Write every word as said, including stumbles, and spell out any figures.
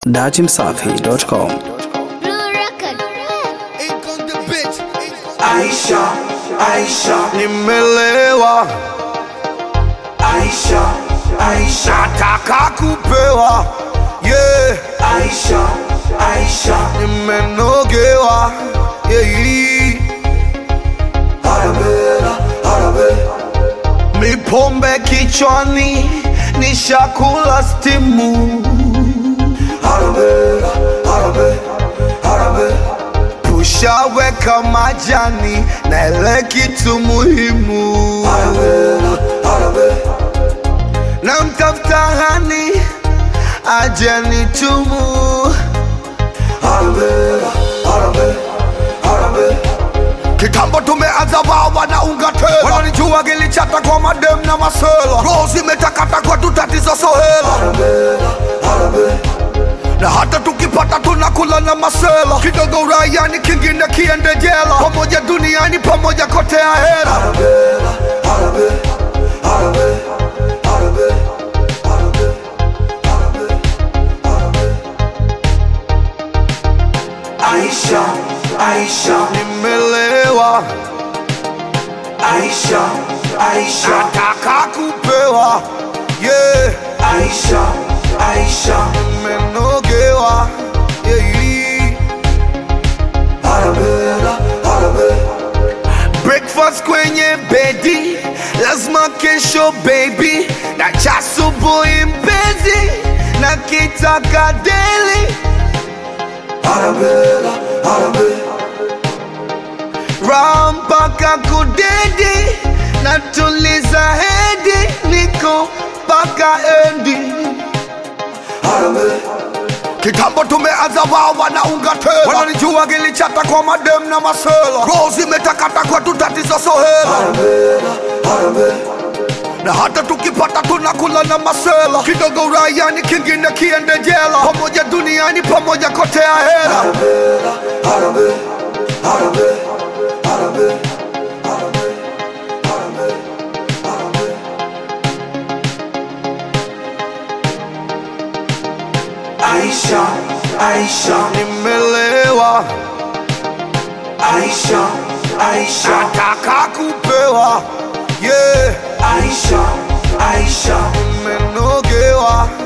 datimsafi dot com. Aisha, Aisha, nimelewa. Aisha, Aisha, nataka kupewa. Yeah, Aisha, Aisha, nimenogewa. Yeah, harabela, harabela. Mipombe kichwani, nishakula stimu. Harabela, harabela, harabela. Ushaweka majani na ile kitu muhimu. Harabela, harabela. Na mtafuta hani aje nitumu. Harabela, harabela, harabela. Kitambo tumeanza wawa na unga tela. Wananijua gilichata kwa madem na masela. Rozi metakata kwa tutatizo sohela. Harabela, harabela. Na hata tukipata tunakula na masela. Kidogo uraiani kingine kiende jela. Pamoja duniani pamoja kote ahera. Harabela, harabela, harabela, harabela, harabela, harabela, harabela. Aisha, Aisha, nimelewa. Aisha, Aisha, nataka kupewa. Yeah, Aisha, Aisha, nimenogewa. Yeah, harabela, harabela. Breakfast kwenye bedi, lazima kesho baby. Na cha asubuhi mpenzi, na kitaka daily. Harabela, harabela. Rampaka kudedi, natuliza hedi, niko paka endi. Harabela. Kitambo tumeanza wawa na unga tela. Wananijua gilichata kwa madem na masela. Rozi metakata kwa tutatizo sohela. Harabela, harabela. Na hata tukipata tunakula na masela. Kidogo uraiani kingine kiende jela. Pamoja duniani pamoja kote ahera. Harabela, harabela, harabela, harabela, harabela, harabela, harabela. Aisha, Aisha, nimelewa. Aisha, Aisha, nataka kupewa. Yeah, Aisha, Aisha, nimenogewa.